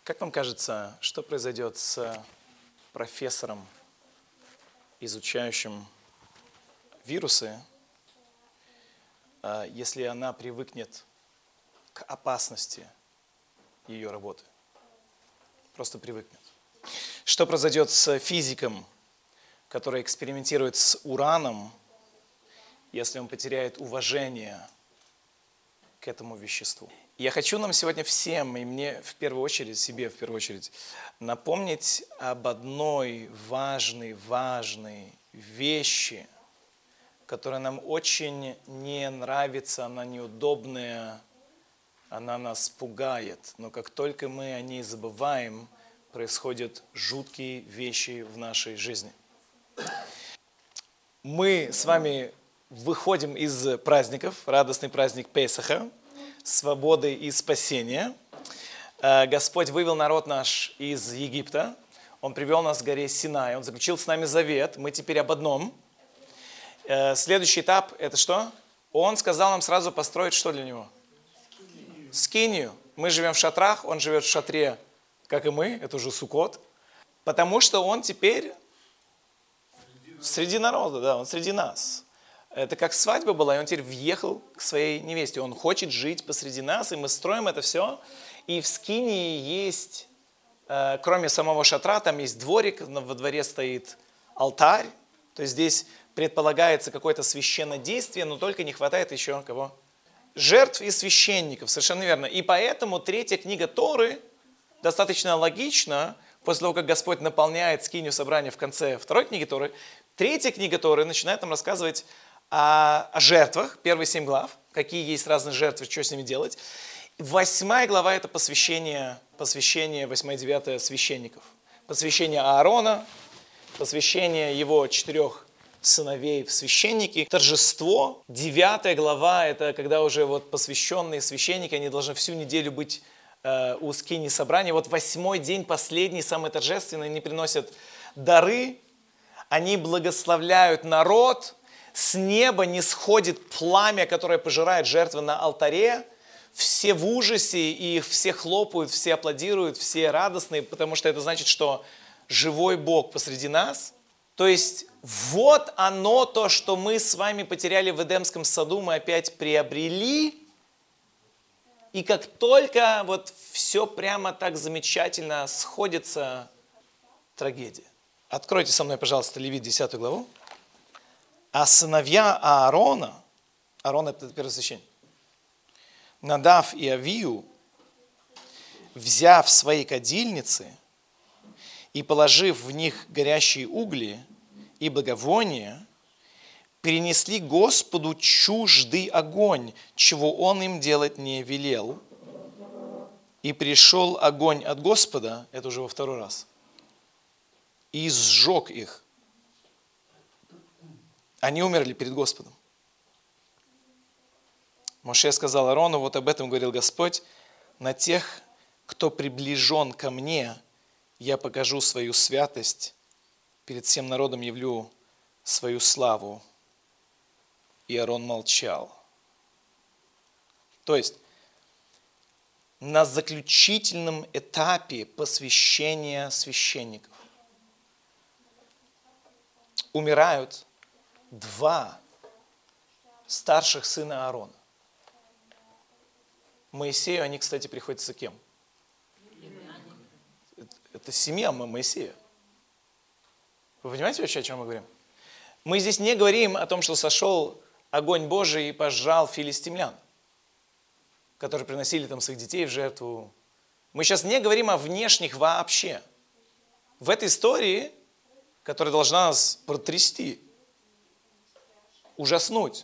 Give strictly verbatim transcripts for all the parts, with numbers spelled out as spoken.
Как вам кажется, что произойдет с профессором, изучающим вирусы, если она привыкнет к опасности ее работы? Просто привыкнет. Что произойдет с физиком, который экспериментирует с ураном, если он потеряет уважение к этому веществу? Я хочу нам сегодня всем, и мне в первую очередь, себе в первую очередь, напомнить об одной важной, важной вещи, которая нам очень не нравится, она неудобная, она нас пугает. Но как только мы о ней забываем, происходят жуткие вещи в нашей жизни. Мы с вами выходим из праздников, радостный праздник Песаха, свободы и спасения. Господь вывел народ наш из Египта. Он привел нас к горе Синай. Он заключил с нами завет. Мы теперь об одном. Следующий этап – это что? Он сказал нам сразу построить что для него? Скинию. Скинию. Мы живем в шатрах, он живет в шатре, как и мы. Это уже Суккот. Потому что он теперь среди, среди народа, да, он среди нас. Это как свадьба была, и он теперь въехал к своей невесте. Он хочет жить посреди нас, и мы строим это все. И в Скинии есть, э, кроме самого шатра, там есть дворик, во дворе стоит алтарь. То есть здесь предполагается какое-то священное действие, но только не хватает еще кого? Жертв и священников, совершенно верно. И поэтому третья книга Торы достаточно логично, после того, как Господь наполняет Скинию собрания в конце второй книги Торы, третья книга Торы начинает нам рассказывать О, о жертвах, первые семь глав, какие есть разные жертвы, что с ними делать. Восьмая глава – это посвящение, посвящение восьмая и девятая священников. Посвящение Аарона, посвящение его четырех сыновей в священники, торжество. Девятая глава – это когда уже вот посвященные священники, они должны всю неделю быть э, у скинии собрания. Вот восьмой день, последний, самый торжественный, они приносят дары, они благословляют народ. С неба не сходит пламя, которое пожирает жертвы на алтаре. Все в ужасе, и их все хлопают, все аплодируют, все радостные, потому что это значит, что живой Бог посреди нас. То есть вот оно, то, что мы с вами потеряли в Эдемском саду, мы опять приобрели. И как только вот все прямо так замечательно сходится, трагедия. Откройте со мной, пожалуйста, Левит десятую главу. А сыновья Аарона, Аарон это первосвященник, Надав и Авию, взяв свои кадильницы и положив в них горящие угли и благовония, перенесли Господу чуждый огонь, чего Он им делать не велел. И пришел огонь от Господа, это уже во второй раз, и сжег их. Они умерли перед Господом. Моше сказал Аарону, вот об этом говорил Господь, на тех, кто приближен ко мне, я покажу свою святость, перед всем народом явлю свою славу. И Аарон молчал. То есть, на заключительном этапе посвящения священников умирают два старших сына Аарона. Моисею они, кстати, приходятся кем? Это семья Моисея. Вы понимаете вообще, о чем мы говорим? Мы здесь не говорим о том, что сошел огонь Божий и пожрал филистимлян, которые приносили там своих детей в жертву. Мы сейчас не говорим о внешних вообще. В этой истории, которая должна нас протрясти, ужаснуть.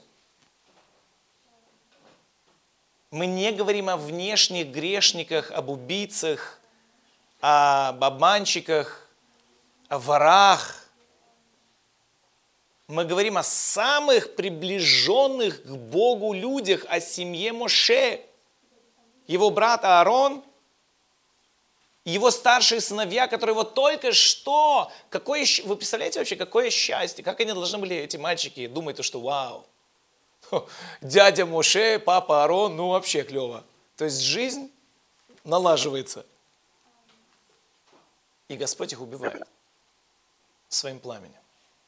Мы не говорим о внешних грешниках, об убийцах, об обманщиках, о ворах. Мы говорим о самых приближенных к Богу людях, о семье Моше. Его брат Аарон, его старшие сыновья, которые вот только что, какое, вы представляете вообще, какое счастье, как они должны были, эти мальчики, думать, что вау, дядя Моше, папа Аарон, ну вообще клево. То есть жизнь налаживается. И Господь их убивает своим пламенем.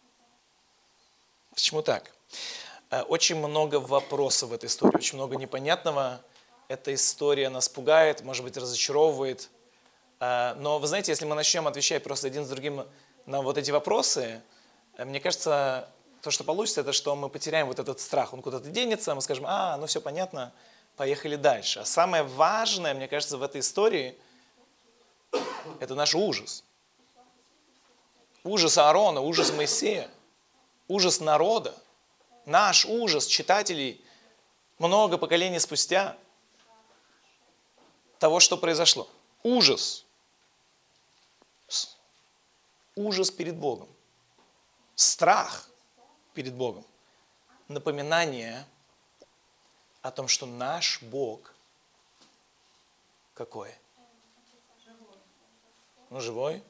Почему так? Очень много вопросов в этой истории, очень много непонятного. Эта история нас пугает, может быть, разочаровывает. Но вы знаете, если мы начнем отвечать просто один с другим на вот эти вопросы, мне кажется, то, что получится, это что мы потеряем вот этот страх. Он куда-то денется, мы скажем, а, ну все понятно, поехали дальше. А самое важное, мне кажется, в этой истории, это наш ужас. Ужас Аарона, ужас Моисея, ужас народа. Наш ужас читателей много поколений спустя того, что произошло. Ужас. Ужас перед Богом. Страх перед Богом. Напоминание о том, что наш Бог какой? Ну, живой.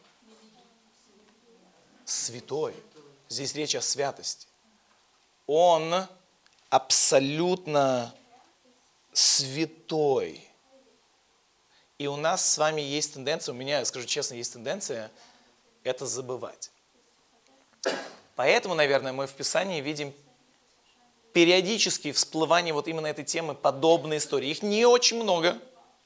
Святой. Здесь речь о святости. Он абсолютно святой. И у нас с вами есть тенденция, у меня, скажу честно, есть тенденция это забывать. Поэтому, наверное, мы в Писании видим периодически всплывание вот именно этой темы, подобные истории. Их не очень много.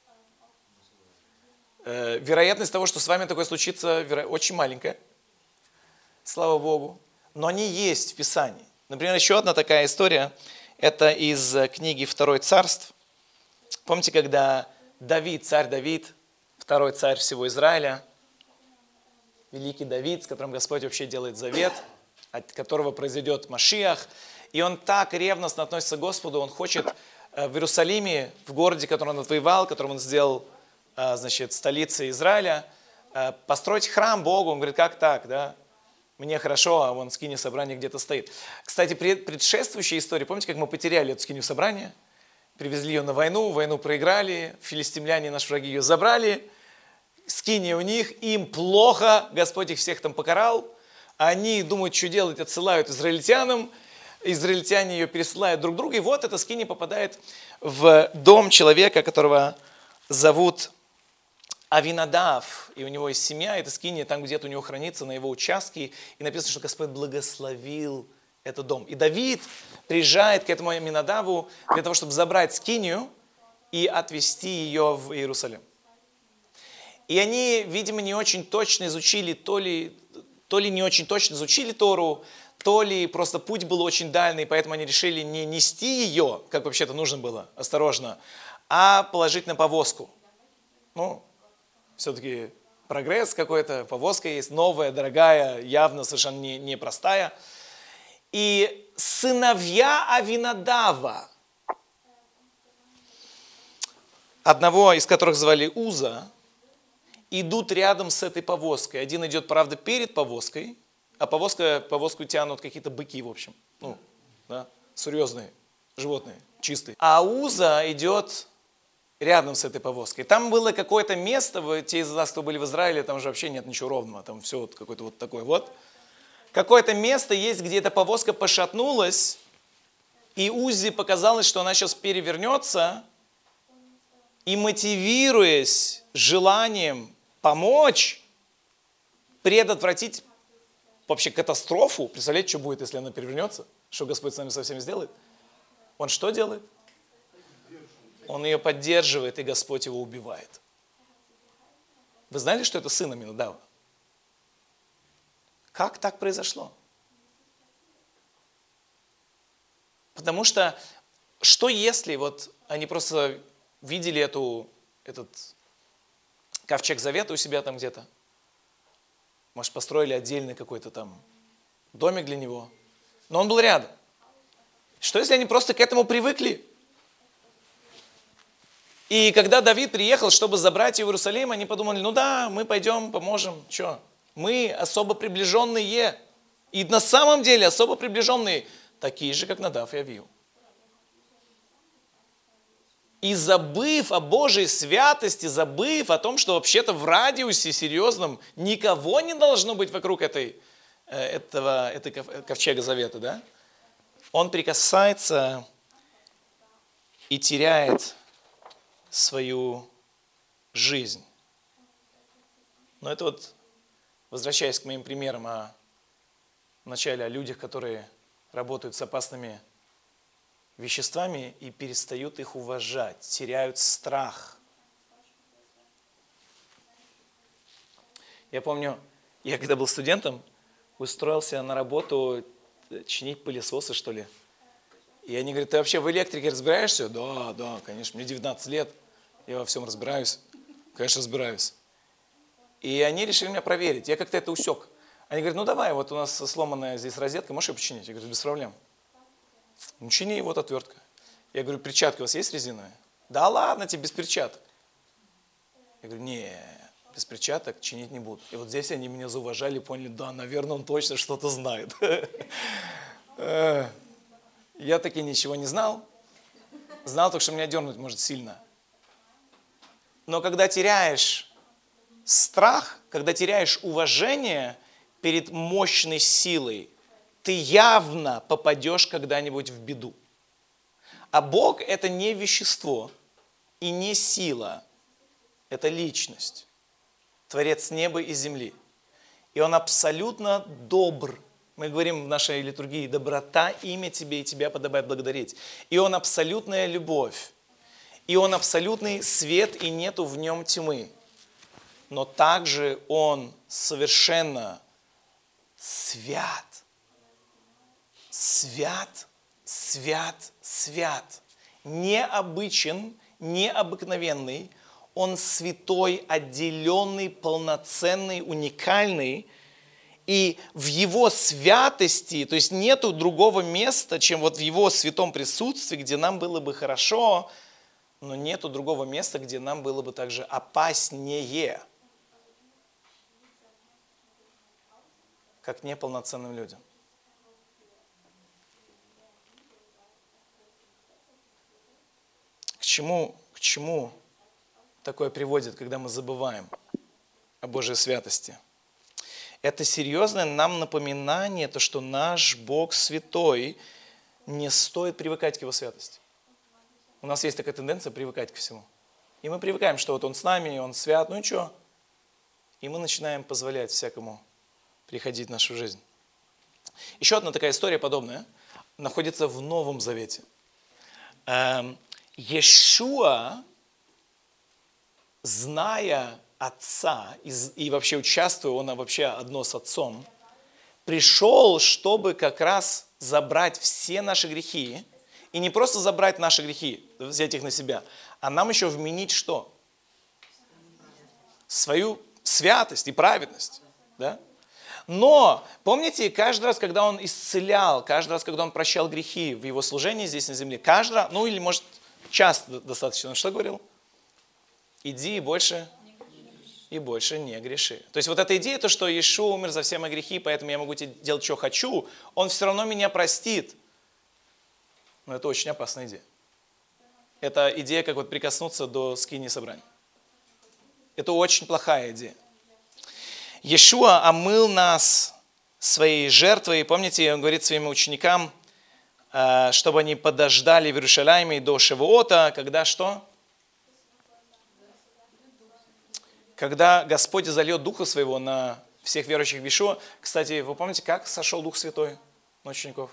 Вероятность того, что с вами такое случится, очень маленькая. Слава Богу. Но они есть в Писании. Например, еще одна такая история, это из книги «Второй царств». Помните, когда Давид, царь Давид, второй царь всего Израиля, великий Давид, с которым Господь вообще делает завет, от которого произойдет Машиах, и он так ревностно относится к Господу, он хочет в Иерусалиме, в городе, который он отвоевал, которым он сделал, значит, столицей Израиля, построить храм Богу. Он говорит, как так, да? Мне хорошо, а вон скиния собрания где-то стоит. Кстати, предшествующая история, помните, как мы потеряли эту скинию собрания? Привезли ее на войну, войну проиграли, филистимляне, наши враги, ее забрали. Скиния у них, им плохо, Господь их всех там покарал. Они думают, что делать, отсылают израильтянам. Израильтяне ее пересылают друг другу. И вот эта скиния попадает в дом человека, которого зовут Авинадав, и у него есть семья, эта скиния там где-то у него хранится, на его участке, и написано, что Господь благословил этот дом. И Давид приезжает к этому Авинадаву для того, чтобы забрать скинию и отвезти ее в Иерусалим. И они, видимо, не очень точно изучили, то ли, то ли не очень точно изучили Тору, то ли просто путь был очень дальний, поэтому они решили не нести ее, как вообще-то нужно было, осторожно, а положить на повозку. Ну, все-таки прогресс какой-то, повозка есть, новая, дорогая, явно совершенно не, непростая. И сыновья Авинадава, одного из которых звали Уза, идут рядом с этой повозкой. Один идет, правда, перед повозкой, а повозка, повозку тянут какие-то быки, в общем. Ну, да, серьезные животные, чистые. А Уза идет рядом с этой повозкой. Там было какое-то место, те из вас, кто были в Израиле, там же вообще нет ничего ровного, там все вот какое-то вот такое вот. Какое-то место есть, где эта повозка пошатнулась, и Узе показалось, что она сейчас перевернется, и мотивируясь желанием помочь, предотвратить вообще катастрофу, представляете, что будет, если она перевернется, что Господь с нами со всеми сделает? Он что делает? Он ее поддерживает, и Господь его убивает. Вы знали, что это сын Аминадава? Как так произошло? Потому что, что если вот они просто видели эту, этот ковчег завета у себя там где-то? Может, построили отдельный какой-то там домик для него? Но он был рядом. Что если они просто к этому привыкли? И когда Давид приехал, чтобы забрать его в Иерусалим, они подумали, ну да, мы пойдем, поможем. Что? Мы особо приближенные. И на самом деле особо приближенные, такие же, как Надав и Авиу. И забыв о Божьей святости, забыв о том, что вообще-то в радиусе серьезном никого не должно быть вокруг этой, этого, этой ковчега завета, да? Он прикасается и теряет свою жизнь. Но это вот возвращаясь к моим примерам о вначале о людях, которые работают с опасными веществами и перестают их уважать, теряют страх. Я помню, я когда был студентом, устроился на работу чинить пылесосы, что ли. И они говорят: ты вообще в электрике разбираешься? Да, да, конечно, мне девятнадцать лет, я во всем разбираюсь. Конечно, разбираюсь. И они решили меня проверить, я как-то это усек. Они говорят: ну давай, вот у нас сломанная здесь розетка, можешь ее починить? Я говорю: без проблем. Ну чини, вот отвертка. Я говорю: перчатки у вас есть резиновые? Да ладно тебе, без перчаток. Я говорю: не, без перчаток чинить не буду. И вот здесь они меня зауважали, поняли: да, наверное, он точно что-то знает. Я таки ничего не знал. Знал только, что меня дернуть может сильно. Но когда теряешь страх, когда теряешь уважение перед мощной силой, ты явно попадешь когда-нибудь в беду. А Бог – это не вещество и не сила, это личность, Творец неба и земли. И Он абсолютно добр. Мы говорим в нашей литургии: доброта, имя Тебе, и Тебя подобает благодарить. И Он абсолютная любовь. И Он абсолютный свет, и нету в Нем тьмы. Но также Он совершенно свят. Свят, свят, свят. Необычен, необыкновенный. Он святой, отделенный, полноценный, уникальный. И в Его святости, то есть нету другого места, чем вот в Его святом присутствии, где нам было бы хорошо, но нету другого места, где нам было бы также опаснее, как неполноценным людям. К чему, к чему такое приводит, когда мы забываем о Божьей святости? Это серьезное нам напоминание, то, что наш Бог святой, не стоит привыкать к Его святости. У нас есть такая тенденция привыкать ко всему. И мы привыкаем, что вот Он с нами, Он свят, ну и что? И мы начинаем позволять всякому приходить в нашу жизнь. Еще одна такая история подобная находится в Новом Завете. Иешуа, зная Отца и, и вообще участвуя, он вообще одно с Отцом, пришел, чтобы как раз забрать все наши грехи. И не просто забрать наши грехи, взять их на себя, а нам еще вменить что? Свою святость и праведность. Да? Но, помните, каждый раз, когда Он исцелял, каждый раз, когда Он прощал грехи в Его служении здесь на земле, каждый раз, ну или может часто достаточно, Он что говорил? Иди и больше... и больше не греши. То есть вот эта идея, то, что Иешуа умер за все мои грехи, поэтому я могу делать, что хочу, Он все равно меня простит. Но это очень опасная идея. Это идея, как вот прикоснуться до скинии собрания. Это очень плохая идея. Иешуа омыл нас своей жертвой. Помните, Он говорит своим ученикам, чтобы они подождали в Иерусалиме до Шавуота, когда что? Когда Господь зальет Духа Своего на всех верующих в Иешуа. Кстати, вы помните, как сошел Дух Святой на учеников?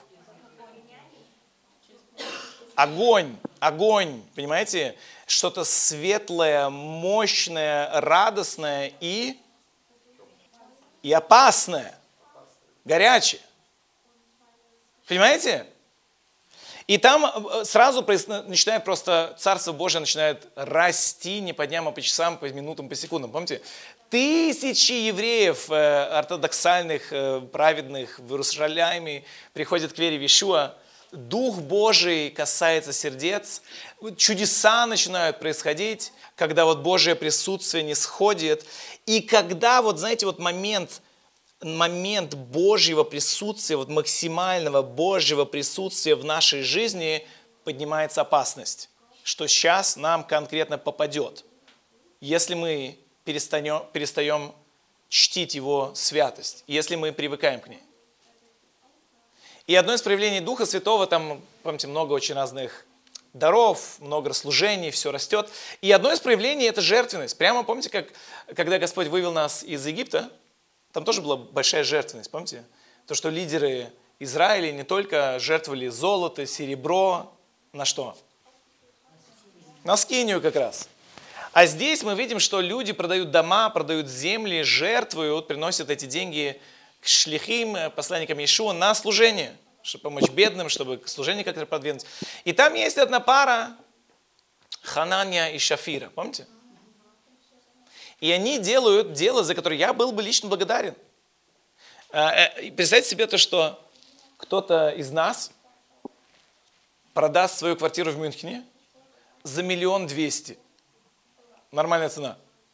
Огонь, огонь, понимаете? Что-то светлое, мощное, радостное и, и опасное, горячее. Понимаете? И там сразу начинает просто Царство Божие начинает расти не по дням, а по часам, по минутам, по секундам. Помните? Тысячи евреев ортодоксальных, праведных в Иерусалиме приходят к вере в Иешуа. Дух Божий касается сердец. Чудеса начинают происходить, когда вот Божие присутствие не сходит. И когда, вот знаете, вот момент... момент Божьего присутствия, вот максимального Божьего присутствия в нашей жизни, поднимается опасность, что сейчас нам конкретно попадет, если мы перестанем, перестаем чтить Его святость, если мы привыкаем к ней. И одно из проявлений Духа Святого, там, помните, много очень разных даров, много служений, все растет. И одно из проявлений – это жертвенность. Прямо помните, как когда Господь вывел нас из Египта, Там тоже была большая жертвенность, помните? То, что лидеры Израиля не только жертвовали золото, серебро, на что? На скинию как раз. А здесь мы видим, что люди продают дома, продают земли, жертвуют, приносят эти деньги к шлихим, посланникам Иешуа, на служение, чтобы помочь бедным, чтобы служение как-то продвинуть. И там есть одна пара, Ханания и Шафира, помните? И они делают дело, за которое я был бы лично благодарен. Представьте себе то, что кто-то из нас продаст свою квартиру в Мюнхене за миллион двести. Нормальная цена.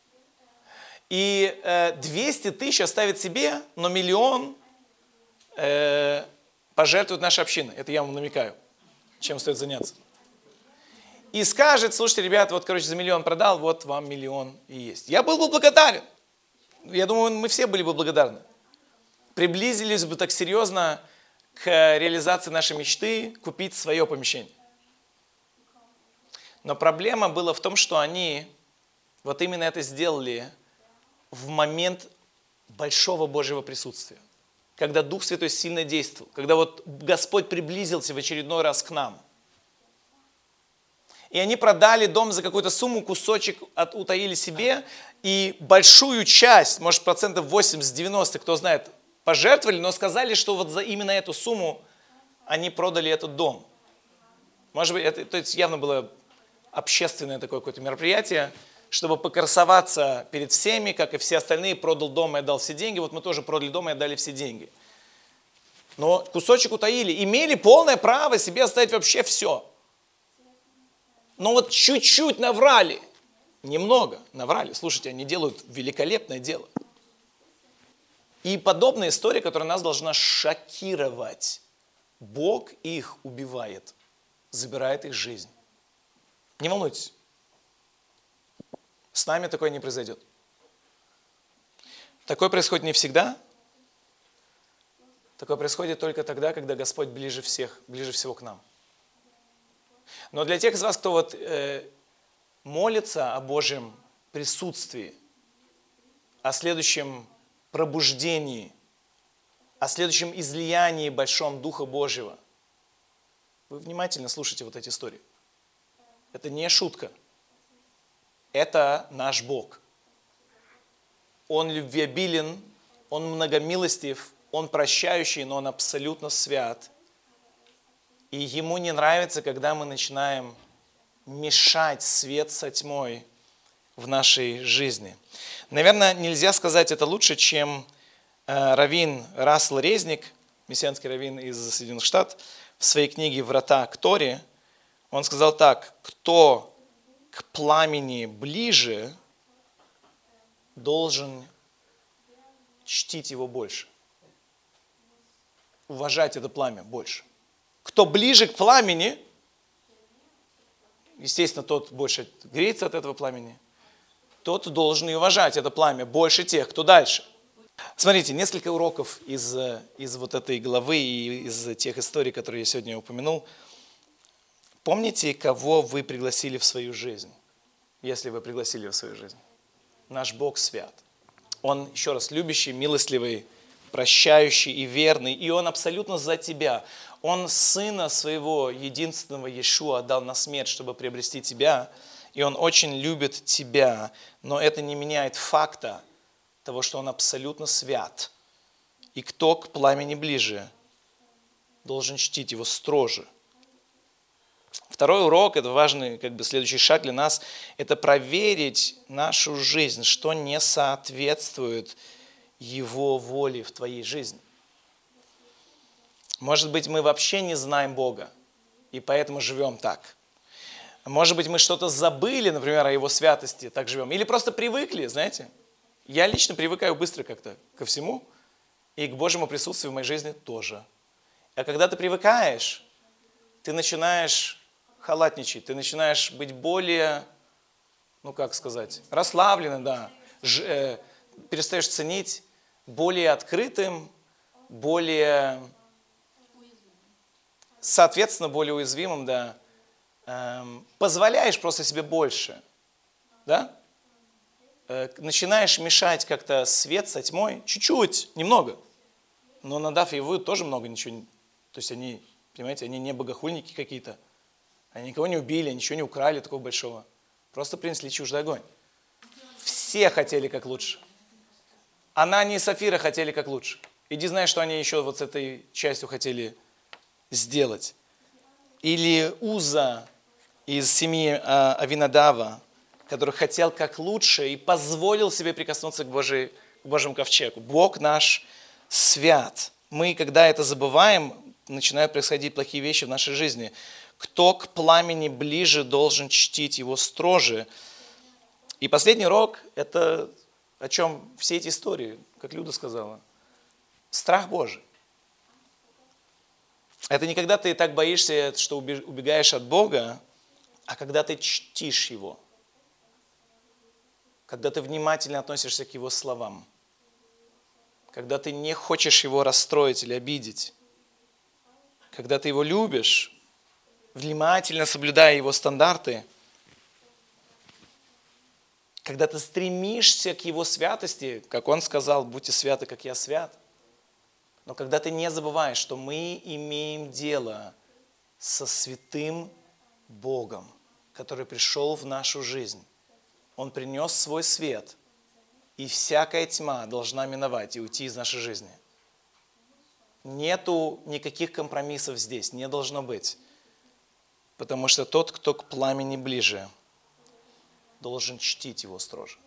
И э, двести тысяч оставит себе, но миллион э, пожертвует наша община. Это я вам намекаю, чем стоит заняться. И скажет, слушайте, ребята, вот, короче, за миллион продал, вот вам миллион и есть. Я был бы благодарен. Я думаю, мы все были бы благодарны. Приблизились бы так серьезно к реализации нашей мечты, купить свое помещение. Но проблема была в том, что они вот именно это сделали в момент большого Божьего присутствия. Когда Дух Святой сильно действовал. Когда вот Господь приблизился в очередной раз к нам. И они продали дом за какую-то сумму, кусочек от, утаили себе. И большую часть, может процентов восемьдесят-девяносто, кто знает, пожертвовали, но сказали, что вот за именно эту сумму они продали этот дом. Может быть, это, то есть явно было общественное такое какое-то мероприятие, чтобы покрасоваться перед всеми, как и все остальные, продал дом и отдал все деньги. Вот мы тоже продали дом и отдали все деньги. Но кусочек утаили. Имели полное право себе оставить вообще все. Но вот чуть-чуть наврали. Немного наврали. Слушайте, они делают великолепное дело. И подобная история, которая нас должна шокировать. Бог их убивает, забирает их жизнь. Не волнуйтесь. С нами такое не произойдет. Такое происходит не всегда. Такое происходит только тогда, когда Господь ближе всех, ближе всего к нам. Но для тех из вас, кто вот, э, молится о Божьем присутствии, о следующем пробуждении, о следующем излиянии большом Духа Божьего, вы внимательно слушайте вот эти истории. Это не шутка. Это наш Бог. Он любвеобилен, Он многомилостив, Он прощающий, но Он абсолютно свят. И Ему не нравится, когда мы начинаем мешать свет со тьмой в нашей жизни. Наверное, нельзя сказать это лучше, чем э, раввин Рассел Резник, мессианский раввин из Соединенных Штатов, в своей книге «Врата к Торе». Он сказал так: кто к пламени ближе, должен чтить его больше. Уважать это пламя больше. Кто ближе к пламени, естественно, тот больше греется от этого пламени, тот должен и уважать это пламя больше тех, кто дальше. Смотрите, несколько уроков из, из вот этой главы и из тех историй, которые я сегодня упомянул. Помните, кого вы пригласили в свою жизнь, если вы пригласили его в свою жизнь? Наш Бог свят. Он, еще раз, любящий, милостливый, прощающий и верный. И Он абсолютно за тебя. Он Сына Своего единственного Иешуа отдал на смерть, чтобы приобрести тебя. И Он очень любит тебя. Но это не меняет факта того, что Он абсолютно свят. И кто к пламени ближе, должен чтить Его строже. Второй урок, это важный как бы, следующий шаг для нас, это проверить нашу жизнь, что не соответствует Его воле в твоей жизни. Может быть, мы вообще не знаем Бога, и поэтому живем так. Может быть, мы что-то забыли, например, о Его святости, так живем. Или просто привыкли, знаете. Я лично привыкаю быстро как-то ко всему, и к Божьему присутствию в моей жизни тоже. А когда ты привыкаешь, ты начинаешь халатничать, ты начинаешь быть более, ну как сказать, расслабленным, да, Ж, э, перестаешь ценить, более открытым, более, соответственно, более уязвимым, да, эм, позволяешь просто себе больше, да? э, начинаешь мешать как-то свет со тьмой, чуть-чуть, немного. Но Надав и Авиу тоже много ничего не... То есть они, понимаете, они не богохульники какие-то. Они никого не убили, ничего не украли такого большого. Просто принесли чуждый огонь. Все хотели как лучше. Анания и Сафира хотели как лучше. Иди знай, что они еще вот с этой частью хотели сделать. Или Уза из семьи а, Авинадава, который хотел как лучше и позволил себе прикоснуться к, Божьей, к Божьему ковчегу. Бог наш свят. Мы, когда это забываем, начинают происходить плохие вещи в нашей жизни. Кто к пламени ближе, должен чтить его строже. И последний урок – это о чем все эти истории, как Люда сказала. Страх Божий. Это не когда ты так боишься, что убегаешь от Бога, а когда ты чтишь Его. Когда ты внимательно относишься к Его словам. Когда ты не хочешь Его расстроить или обидеть. Когда ты Его любишь, внимательно соблюдая Его стандарты. Когда ты стремишься к Его святости, как Он сказал, будьте святы, как я свят. Но когда ты не забываешь, что мы имеем дело со святым Богом, который пришел в нашу жизнь. Он принес свой свет, и всякая тьма должна миновать и уйти из нашей жизни. Нету никаких компромиссов здесь, не должно быть. Потому что тот, кто к пламени ближе, должен чтить его строже.